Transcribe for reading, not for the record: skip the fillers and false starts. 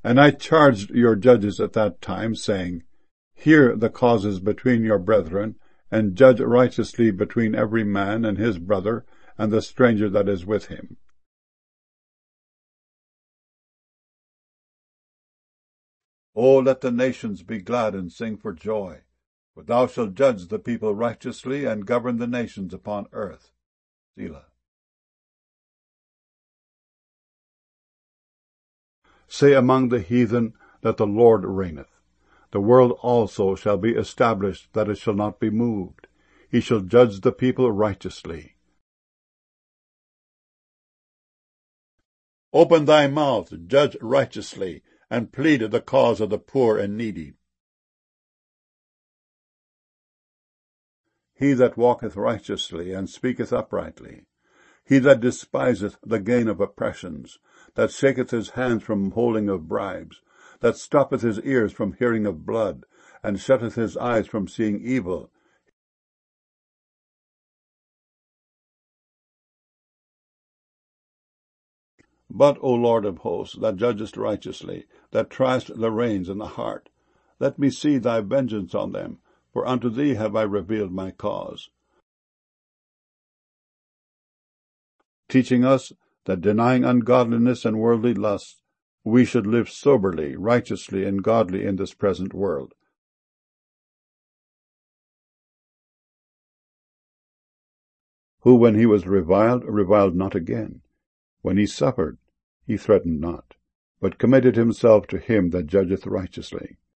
And I charged your judges at that time, saying, Hear the causes between your brethren, and judge righteously between every man and his brother, and the stranger that is with him. O let the nations be glad and sing for joy, for thou shalt judge the people righteously, and govern the nations upon earth. Selah. Say among the heathen that the Lord reigneth. The world also shall be established, that it shall not be moved. He shall judge the people righteously. Open thy mouth, judge righteously, and plead the cause of the poor and needy. He that walketh righteously, and speaketh uprightly, he that despiseth the gain of oppressions, that shaketh his hands from holding of bribes, that stoppeth his ears from hearing of blood, and shutteth his eyes from seeing evil. But, O Lord of hosts, that judgest righteously, that triest the reins and the heart, let me see thy vengeance on them, for unto thee have I revealed my cause. Teaching us that, denying ungodliness and worldly lusts, we should live soberly, righteously, and godly in this present world. Who, when he was reviled, reviled not again. When he suffered, he threatened not, but committed himself to him that judgeth righteously.